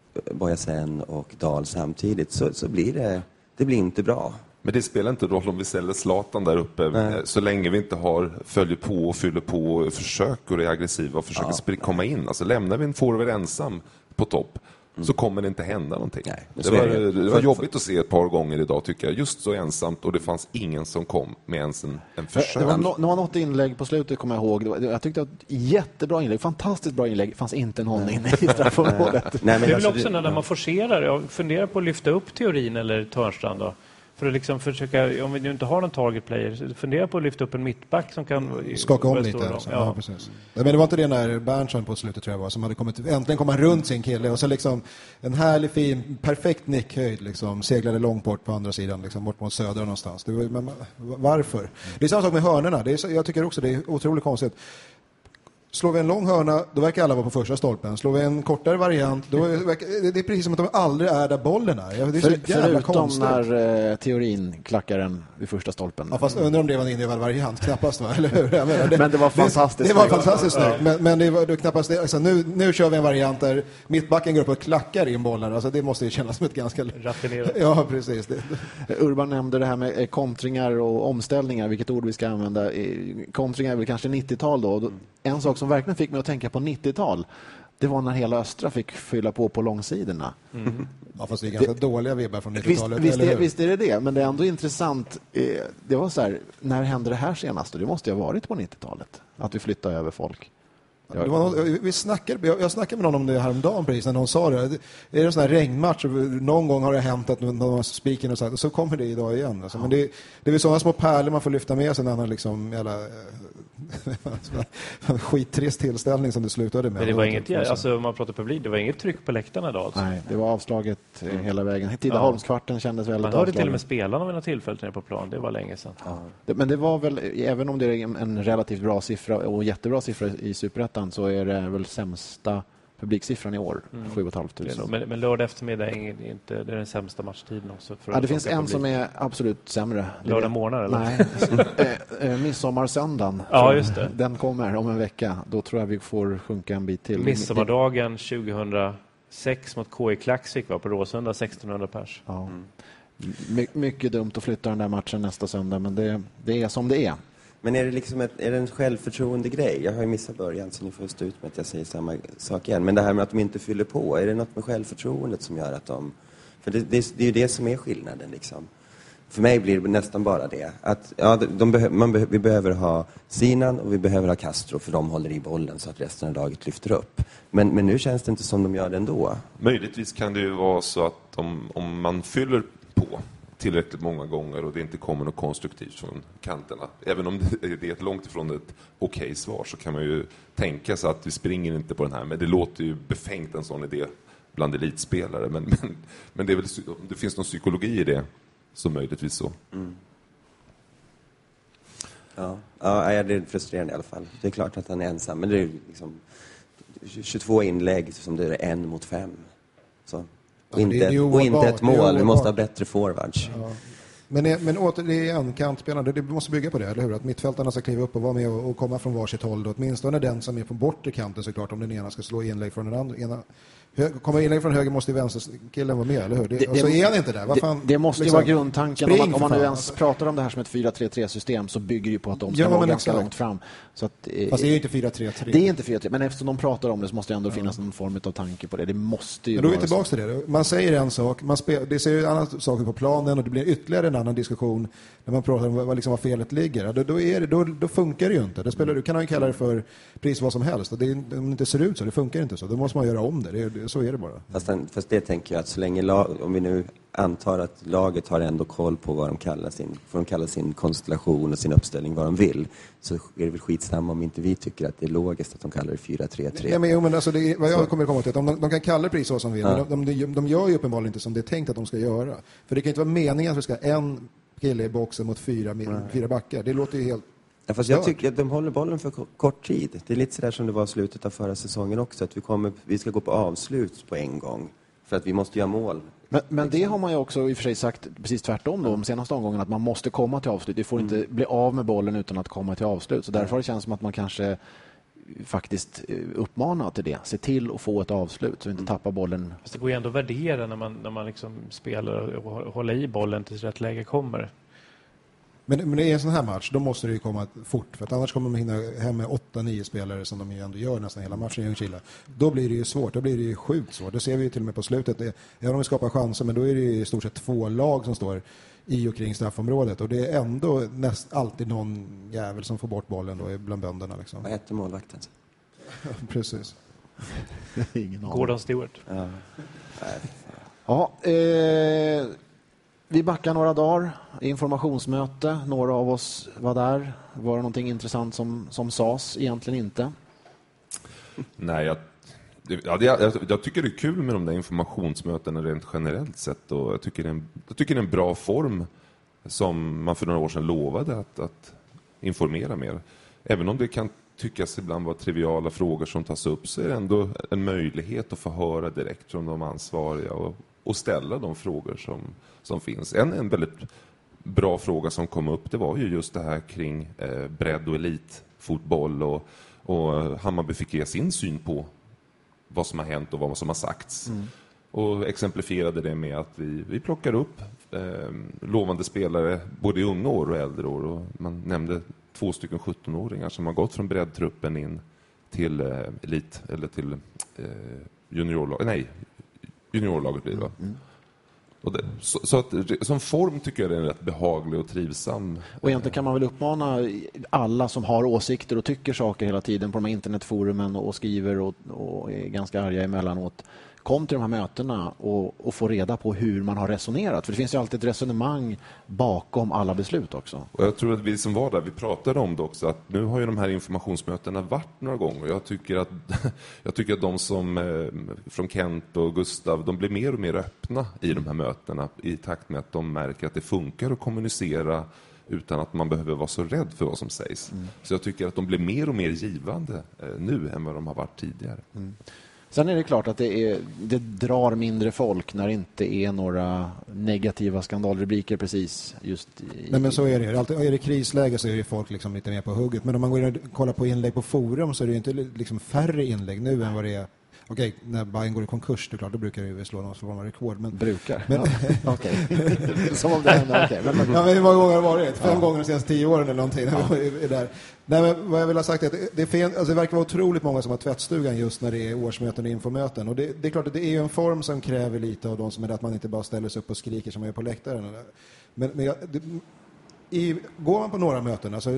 Bojasen och Dahl samtidigt så, så blir det, det blir inte bra. Men det spelar inte roll om vi ställer Zlatan där uppe. Nej. Så länge vi inte har följer på och fyller på och försöker och är aggressiva och försöker ja, komma in. Alltså lämnar vi en forward ensam på topp mm. så kommer det inte hända någonting. Nej, det, var, det. det var jobbigt att se ett par gånger idag tycker jag. Just så ensamt och det fanns ingen som kom med ens en, en försök. Det var, no, det var något inlägg på slutet kommer jag ihåg. Det var, jag tyckte att jättebra inlägg, fantastiskt bra inlägg. Det fanns inte någon inne i straffområdet. Nej, men det är väl också när man forcerar. Jag funderar på att lyfta upp teorin eller Törnstrand då. För att liksom försöka, om vi nu inte har någon target player, fundera på att lyfta upp en mittback som kan skaka om lite. Alltså. Ja. Ja, precis. Men det var inte det när Berntsson på slutet tror jag var, som hade kommit, äntligen kom han runt sin kille och så liksom en härlig, fin, perfekt nickhöjd liksom, seglade långt bort på andra sidan, liksom, bort mot södra någonstans. Det var, men, varför? Det är samma sak med hörnerna. Det är, jag tycker också det är otroligt konstigt. Slår vi en lång hörna, då verkar alla vara på första stolpen. Slår vi en kortare variant, då verkar, det är precis som att de aldrig är där bollen är. Det är så För, jävla förutom konstigt. när eh, teorin klackar den vid första stolpen. Ja, fast undrar om det var en individuell variant, knappast va? Eller hur? Jag menar, det, Men det var fantastiskt Det, det var snyggt. fantastiskt snyggt, men, men det var det, knappast det. Alltså, nu, nu kör vi en variant där mittbacken går upp och klackar in bollar. Alltså, det måste ju kännas som ett ganska... Raffinerat. Ja, precis. Det. Urban nämnde det här med eh, kontringar och omställningar, vilket ord vi ska använda. Eh, Kontringar är väl kanske nittiotal då. Då- En sak som verkligen fick mig att tänka på nittiotal, det var när hela Östra fick fylla på på långsidorna. Mm. Ja, fast det är ganska dåliga vibbar från Visst, nittiotalet. visst, eller är, hur? visst är det det, men det är ändå intressant. Eh, Det var så här, när hände det här senast? Det måste ju ha varit på nittiotalet, att vi flyttade över folk. Det var någon, vi snackade, jag jag snackade med någon om det häromdagen precis när någon sa det. Är det en sån här regnmatch? Någon gång har det hänt att någon har spiken och sagt, och så kommer det idag igen. Alltså, men det, det är väl sådana små pärlor man får lyfta med sig när man liksom jävla skittrist tillställning som det slutade med. Men det var inget, alltså om man pratar publik, det var inget tryck på läktarna då alltså. Nej, det var avslaget eh, hela vägen. Tidaholmskvarten kändes väldigt Man hörde avslagen. till och med spelarna vid något tillfälle nere på plan, det var länge sedan. Det- Men det var väl, även om det är en- en relativt bra siffra och jättebra siffra i Superettan, så är det väl sämsta publiksiffran i år, sju och ett halvt Det är nog- tusen. Men, men lördag eftermiddag är ing- inte, det är den sämsta matchtiden också. För Ja, att det finns locka en publik. som är absolut sämre. Lördag morgon, eller? Nej, eh, eh, midsommarsöndagen. Ja, just det. Den kommer om en vecka. Då tror jag vi får sjunka en bit till. Midsommardagen tjugohundrasex mot K I Klaxvik var på Råsunda, sextonhundra pers. Ja. My, mycket dumt att flytta den där matchen nästa söndag, men det, det är som det är. Men är det liksom ett, är det en självförtroende grej? Jag har ju missat början så ni får stå ut med att jag säger samma sak igen. Men det här med att de inte fyller på, är det något med självförtroendet som gör att de... För det, det, det är ju det som är skillnaden liksom. För mig blir det nästan bara det. Att, ja, de behö, man behö, vi behöver ha Sinan och vi behöver ha Castro för de håller i bollen så att resten av laget lyfter upp. Men, men nu känns det inte som de gör det ändå. Möjligtvis kan det ju vara så att om, om man fyller på tillräckligt många gånger och det inte kommer något konstruktivt från kanterna. Även om det, det är ett långt ifrån ett okej svar, så kan man ju tänka sig att vi springer inte på den här. Men det låter ju befängt, en sån idé bland elitspelare. Men, men, men det, är väl, det finns någon psykologi i det, så möjligtvis så. Mm. Ja. Ja, det är frustrerande i alla fall. Det är klart att han är ensam, men det är liksom tjugotvå inlägg som det är en mot fem. Så. Och, Ja, inte, det är ju och inte ett ohållbart. Det är mål. Vi måste ha ohållbart. bättre forwards. Ja. Men, men åter, det är en kantspelare, det måste bygga på det, eller hur? Att mittfältarna ska kliva upp och vara med och, och komma från varsitt håll. Då. Åtminstone den som är på bortre kanten såklart, om den ena ska slå inlägg från den andra. Ena, hög, kommer inlägg från höger måste ju vänsterkillen vara med, eller hur? Det, Det- och så det- är han inte där. Vad fan, Det, det måste ju liksom, vara grundtanken. spring Om man, om man för nu fan. ens pratar om det här som ett fyra tre tre-system, så bygger det ju på att de ska Ja, vara men ganska exakt. långt fram. Så att, eh, Fast det är ju inte fyra tre tre. det är inte fyra tre, men eftersom de pratar om det så måste det ändå finnas någon form av tanke på det. Det måste ju Men då är vi vara tillbaka till det. Man säger en sak, man spel, det ser ju andra saker på planen och det blir ytterligare en annan diskussion när man pratar om vad, liksom, vad felet ligger. Ja, Då, då, är det, då, då funkar det ju inte. Det spelar, du kan ju kalla det för precis vad som helst. Och det, är- om det inte ser ut så, det funkar inte så. Då måste man göra om det. det, det så är det bara. Fast, den, fast det tänker jag att så länge lag, om vi nu antar att laget har ändå koll på vad de kallar sin, vad de kallar sin konstellation och sin uppställning, vad de vill, så är det väl skitsamma om inte vi tycker att det är logiskt att de kallar det fyra tre tre. Ja, men, jo, men alltså, det är, vad jag kommer komma till att de, de kan kalla det precis så som vi vill, Ja. men de, de, de gör ju uppenbarligen inte som det är tänkt att de ska göra. För det kan inte vara meningen att vi ska ha en kille i boxen mot fyra, fyra backar. Det låter ju helt... Ja, fast jag tycker att de håller bollen för ko- kort tid. Det är lite sådär som det var i slutet av förra säsongen också, att vi, kommer, vi ska gå på avslut på en gång. För att vi måste göra mål. Men, men det har man ju också i och för sig sagt precis tvärtom då, de senaste omgången, att man måste komma till avslut. Det får Mm. inte bli av med bollen utan att komma till avslut. Så därför har det känts som att man kanske faktiskt eh, uppmanar till det. Se till att få ett avslut så vi inte tappar bollen. Fast det går ju ändå att värdera när man, när man liksom spelar och håller i bollen tills rätt läge kommer. Men, men i en sån här match, då måste det ju komma fort. För att annars kommer de hinna hem med åtta nio spelare som de ju ändå gör nästan hela matchen i Ljungskile. Då blir det ju svårt, då blir det ju sjukt svårt. Det ser vi ju till och med på slutet. Det, även om vi skapar chanser, men då är det ju i stort sett två lag som står i och kring straffområdet. Och det är ändå näst alltid någon jävel som får bort bollen då bland bönderna. Liksom. Vad heter målvakten? Precis. Ingen aning. Gordon Stewart. Ja. Ja, eh, vi backar några dagar. Informationsmöte. Några av oss var där. Var det någonting intressant som, som sades? Egentligen inte. Nej, jag, det, ja, det, jag, jag tycker det är kul med de där informationsmötena rent generellt sett. Och jag, tycker det är en, jag tycker det är en bra form som man för några år sedan lovade att, att informera mer. Även om det kan tyckas ibland vara triviala frågor som tas upp, så är det ändå en möjlighet att få höra direkt från de ansvariga och, och ställa de frågor som, som finns. En, en väldigt bra fråga som kom upp, det var ju just det här kring eh, bredd- och elitfotboll, och, och Hammarby fick ge sin syn på vad som har hänt och vad som har sagts. Mm. Och exemplifierade det med att vi, vi plockar upp eh, lovande spelare både i unga år och äldre år. Och man nämnde två stycken sjuttonåringar som har gått från breddtruppen in till eh, elit, eller till eh, juniorlag, nej, juniorlaget blir det va? Mm. Och det, så, så att som form tycker jag det är rätt behaglig och trivsam. Och egentligen kan man väl uppmana alla som har åsikter och tycker saker hela tiden på de här internetforumen och skriver och, och är ganska arga emellanåt. Kom till de här mötena och, och få reda på hur man har resonerat. För det finns ju alltid ett resonemang bakom alla beslut också. Och jag tror att vi som var där, vi pratade om det också, att nu har ju de här informationsmötena varit några gånger. Jag tycker att, jag tycker att de som eh, från Kent och Gustav, de blir mer och mer öppna i de här mötena i takt med att de märker att det funkar att kommunicera utan att man behöver vara så rädd för vad som sägs. Mm. Så jag tycker att de blir mer och mer givande eh, nu än vad de har varit tidigare. Mm. Sen är det klart att det, är, det drar mindre folk när det inte är några negativa skandalrubriker precis just i... Nej, men så är det. Alltid, är det krisläge så är det folk liksom lite mer på hugget. Men om man går in och kollar på inlägg på forum så är det inte liksom färre inlägg nu än vad det är. Okej, när Bayern går i konkurs, det är klart, då brukar vi slå någon form av rekord. Men, brukar? Men, ja. Okej. Som om det händer, okej. Men, men, ja, men hur många gånger har det varit? Fem ja. gånger de senaste tio åren eller någonting. Ja. är där. Nej, men vad jag vill ha sagt är att det, det, är fel, alltså det verkar vara otroligt många som har tvättstugan just när det är årsmöten och infomöten. Och det, det är klart att det är ju en form som kräver lite av de som är att man inte bara ställer sig upp och skriker som är på läktaren. Men, men jag, det, i, går man på några möten, alltså,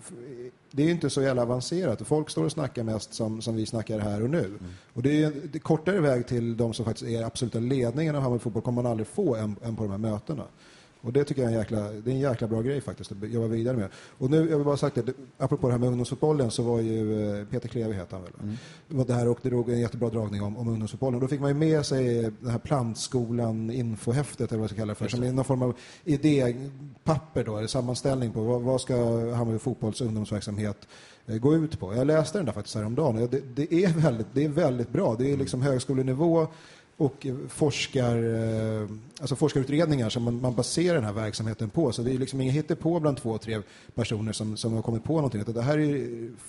det är ju inte så jävla avancerat. Folk står och snackar mest som, som vi snackar här och nu. Mm. Och det är det kortare väg till de som faktiskt är absoluta ledningen av Hammarby fotboll kommer man aldrig få än, än på de här mötena. Och det tycker jag är en jäkla, det är en jäkla bra grej faktiskt att jobba vidare med. Och nu, jag vill bara sagt det, apropå det här med ungdomsfotbollen så var ju Peter Kleve heter han väl. Mm. Det var det här och det drog en jättebra dragning om, om ungdomsfotbollen. Och då fick man ju med sig den här plantskolan infohäftet eller vad jag ska kalla det för. Som är någon form av idépapper då, eller sammanställning på vad, vad ska Hammarby fotbolls ungdomsverksamhet eh, gå ut på. Jag läste den där faktiskt häromdagen och det, det, är väldigt, det är väldigt bra. Det är liksom högskolenivå och forskar, alltså forskarutredningar som man, man baserar den här verksamheten på. Så det är liksom inget hittepå bland två, tre personer som, som har kommit på någonting. Det här är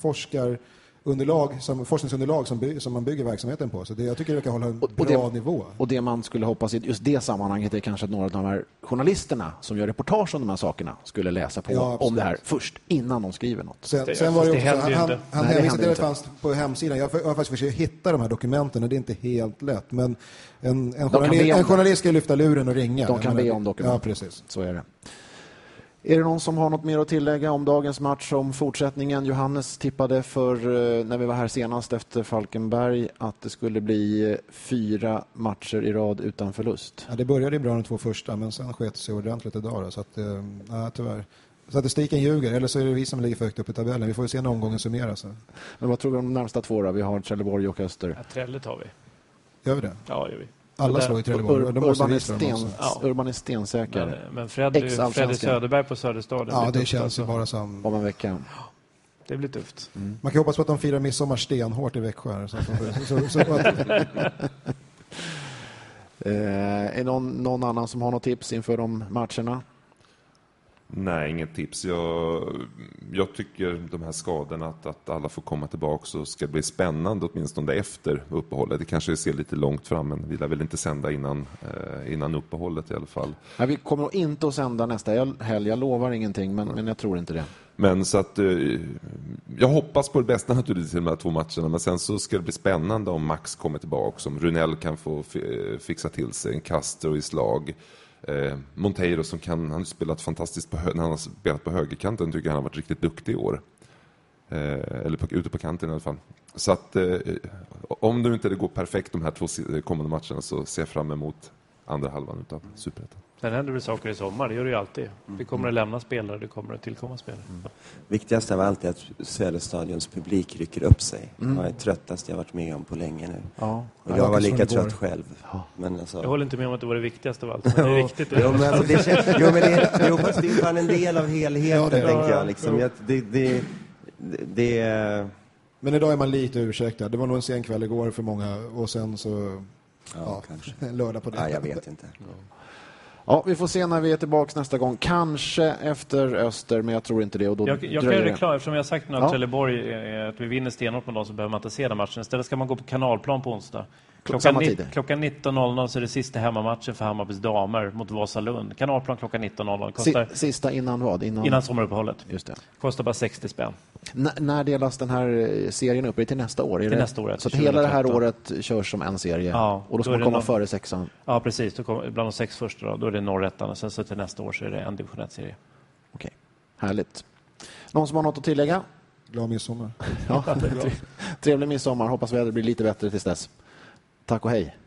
forskarunderlag, som, forskningsunderlag som, by, som man bygger verksamheten på. Så det, jag tycker det kan hålla en och, bra och det, nivå. Och det man skulle hoppas i just det sammanhanget är kanske att några av de här journalisterna som gör reportage om de här sakerna skulle läsa på ja, om det här först innan de skriver något. Sen, sen var det också, han, han, han hänvisade till att det fanns på hemsidan. Jag har faktiskt försökt hitta de här dokumenten och det är inte helt lätt. Men en, en, journalist, en journalist ska lyfta luren och ringa. De kan be om dokument. Ja, precis. Så är det. Är det någon som har något mer att tillägga om dagens match, om fortsättningen? Johannes tippade för när vi var här senast efter Falkenberg att det skulle bli fyra matcher i rad utan förlust. Ja, det började bra de två första, men sen sket sig ordentligt idag. Då, så att, ja, tyvärr. Statistiken ljuger, eller så är det vi som ligger för högt upp i tabellen. Vi får ju se när omgången summeras. Men vad tror vi om de närmsta två då? Vi har Trelleborg och Öster. Ja, Trellet har vi. Gör vi det? Ja, gör vi. Alla slår i Trelleborg. Ur, Urban, är sten, ja. Urban är stensäker. Men, men Fred, Fred Söderberg på Söderstaden. Ja, det känns alltså. Ju bara som... Om en vecka. Det blir tufft. Mm. Man kan hoppas på att de firar midsommar stenhårt i Växjö. Så, så, så, så att... eh, är någon, någon annan som har något tips inför de matcherna? Nej, inget tips. Jag, jag tycker de här skadorna att, att alla får komma tillbaka så ska det bli spännande åtminstone efter uppehållet. Det kanske ser lite långt fram, men vi lär väl inte sända innan, eh, innan uppehållet i alla fall. Nej, vi kommer inte att sända nästa helg. Jag lovar ingenting, men, men jag tror inte det. Men så att eh, jag hoppas på det bästa naturligtvis i de här två matcherna, men sen så ska det bli spännande om Max kommer tillbaka, om Runell kan få f- fixa till sig en Castro i slag. Eh, Monteiro som kan, han har spelat fantastiskt på hö- när han har spelat på högerkanten tycker jag han har varit riktigt duktig i år. Eh, eller på, ute på kanten i alla fall. Så att eh, om det inte det går perfekt de här två kommande matcherna så ser jag fram emot andra halvan utav Superettan. Sen händer det saker i sommar, det gör det ju alltid. Vi kommer att lämna spelare, det kommer att tillkomma spelare. Mm. Viktigast av allt är att Söderstadions publik rycker upp sig. Mm. Det är tröttast jag varit med om på länge nu. Ja. Och jag, jag var lika trött själv. Ja. Men alltså... Jag håller inte med om att det var det viktigaste av allt, men det är viktigt. jo, men alltså, det känns... jo, men det, jo, fast det är fan en del av helheten, ja, det, tänker jag. Liksom. Jag, det, det, det, det... Men idag är man lite ursäktad. Det var nog en sen kväll igår för många och sen så Ja, ja, kanske. lördag på det. Ja, jag vet inte. Ja. Ja, vi får se när vi är tillbaka nästa gång. Kanske efter Öster, men jag tror inte det. Och då Jag, jag kan dröjer göra det. reklam, eftersom jag har sagt nu att Ja. Trelleborg är att vi vinner stenhårt med dem så behöver man inte se den matchen. Istället ska man gå på kanalplan på onsdag. Samma Klockan, tid. ni, klockan nitton noll noll så är det sista hemmamatchen för Hammarbys damer mot Vasalund. Kanalplan klockan nitton noll noll. Kostar, Si- Sista innan vad? Innan, innan sommaruppehållet. Just det. Kostar bara sextio spänn. N- när delas den här serien upp? Är det till nästa år? Är Till det? nästa år, ja, Så att till hela det här tjugohundratretton. året körs som en serie? Ja, och då ska då är man det komma någon- före sexan? Ja, precis. Då kommer, bland de sex första då, då är det norrettan och sen så till nästa år så är det en division ett-serie. Okej, härligt. Någon som har något att tillägga? Glad midsommar. Ja. Trevlig midsommar. Hoppas vädret blir lite bättre tills dess. Tack och hej.